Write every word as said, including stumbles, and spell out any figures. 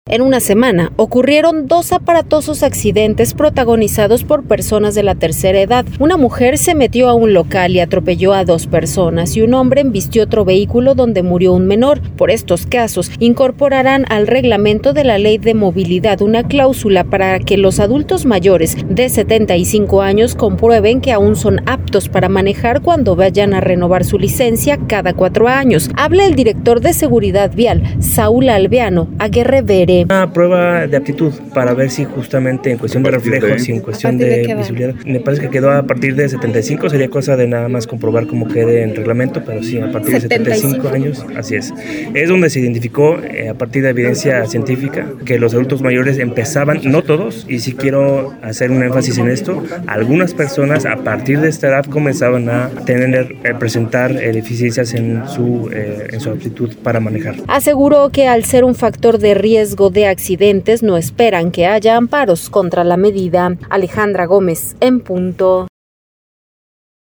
En una semana ocurrieron dos aparatosos accidentes protagonizados por personas de la tercera edad. Una mujer se metió a un local y atropelló a dos personas y un hombre embistió otro vehículo donde murió un menor. Por estos casos, incorporarán al reglamento de la Ley de Movilidad una cláusula para que los adultos mayores de setenta y cinco años comprueben que aún son aptos para manejar cuando vayan a renovar su licencia cada cuatro años. Habla el director de Seguridad Vial, Saúl Alveano, a Guerre Veré. Una prueba de aptitud para ver si justamente en cuestión de reflejos y en cuestión de, de visibilidad, me parece que quedó a partir de setenta y cinco, sería cosa de nada más comprobar cómo quede en reglamento, pero sí, a partir de setenta y cinco años, así es. Es donde se identificó, eh, a partir de evidencia científica, que los adultos mayores empezaban, no todos, y sí quiero hacer un énfasis en esto, algunas personas a partir de esta edad comenzaban a tener, eh, presentar eh, deficiencias en su, eh, en su aptitud para manejar. Aseguró que al ser un factor de riesgo de accidentes no esperan que haya amparos contra la medida. Alejandra Gómez, en punto.